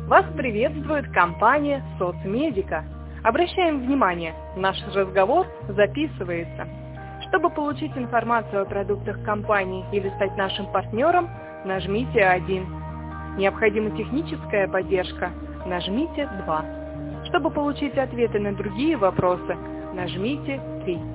Вас приветствует компания «Соцмедика». Обращаем внимание, наш разговор записывается. Чтобы получить информацию о продуктах компании или стать нашим партнером, нажмите 1. Необходима техническая поддержка, нажмите 2. Чтобы получить ответы на другие вопросы, нажмите 3.